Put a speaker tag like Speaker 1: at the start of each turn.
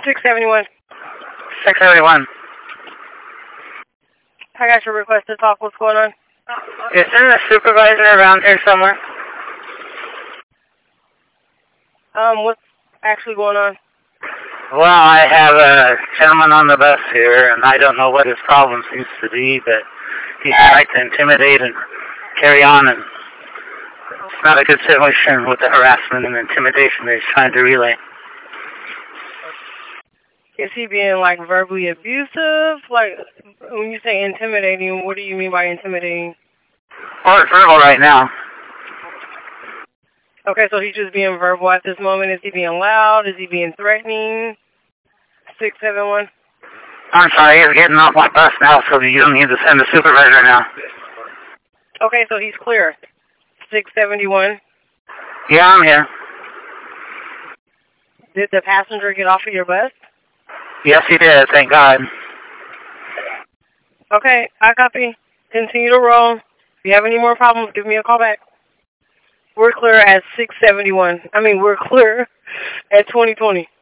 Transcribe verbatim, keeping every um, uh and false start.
Speaker 1: six seventy-one.
Speaker 2: six seventy-one.
Speaker 1: I got your request to talk. What's going on?
Speaker 2: Is there a supervisor around here somewhere?
Speaker 1: Um, what's actually going on?
Speaker 2: Well, I have a gentleman on the bus here, and I don't know what his problem seems to be, but he's trying to intimidate and carry on, and it's not a good situation with the harassment and intimidation that he's trying to relay.
Speaker 1: Is he being, like, verbally abusive? Like, when you say intimidating, what do you mean by intimidating?
Speaker 2: Well, it's verbal right now.
Speaker 1: Okay, so he's just being verbal at this moment. Is he being loud? Is he being threatening? six seven one.
Speaker 2: I'm sorry, he's getting off my bus now, so you don't need to send a supervisor now.
Speaker 1: Okay, so he's clear. six seventy-one.
Speaker 2: Yeah, I'm here.
Speaker 1: Did the passenger get off of your bus?
Speaker 2: Yes, he did, thank God.
Speaker 1: Okay, I copy. Continue to roll. If you have any more problems, give me a call back. We're clear at six seventy-one. I mean, we're clear at twenty twenty.